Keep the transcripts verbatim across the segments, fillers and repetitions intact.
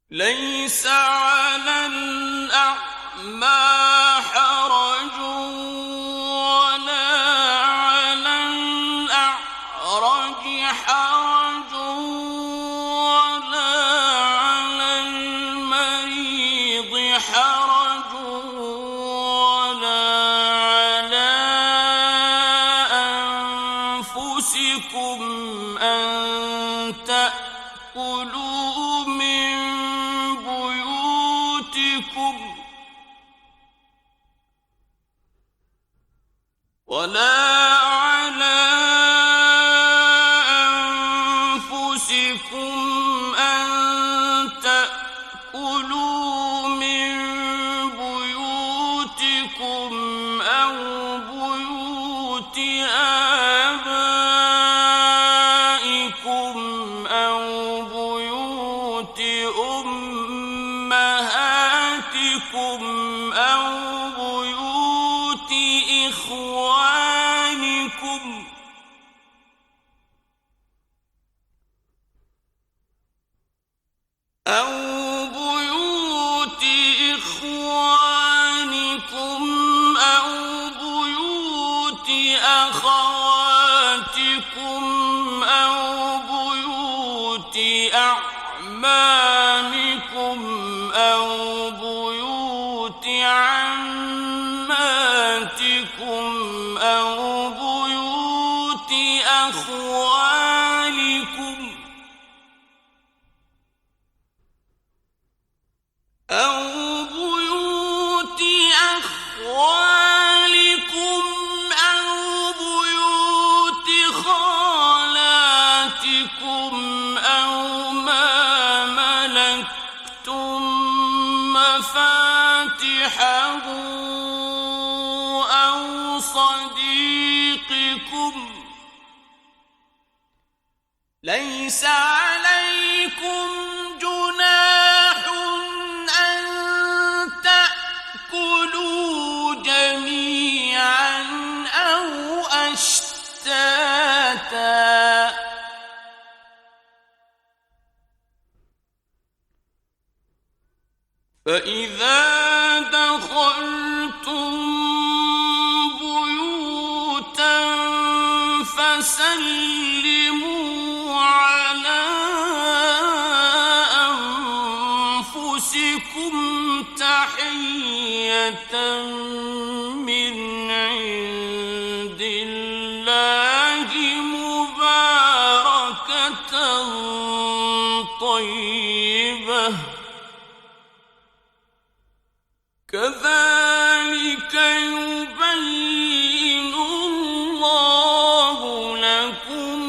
ليس على الأعمى حرج ولا على الأعرج حرج ولا على المريض حرج ولا على أنفسكم أن تأكلوا من بيوتكم ولا على أنفسكم أن تأكلوا من بيوتكم أو بيوت آبائكم أو بيوت أمهاتكم أو بيوت إخوانكم أو بيوت إخوانكم أو بيوت أخواتكم أو بيوت أعمامكم أو بيوت عماتكم أو بيوت أخوالكم أو بيوت أخوالكم أو بيوت خالاتكم أو ما ملكتم مفاتحه أو صديقكم. ليس عليكم جناح أن تأكلوا جميعا أو أشتاتا فإذا دخلتم بيوتا فسلموا على أنفسكم تحية من عند الله مباركة طيبة كذلك يبين الله لكم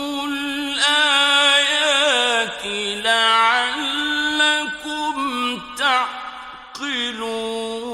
الآيات لعلكم تعقلون.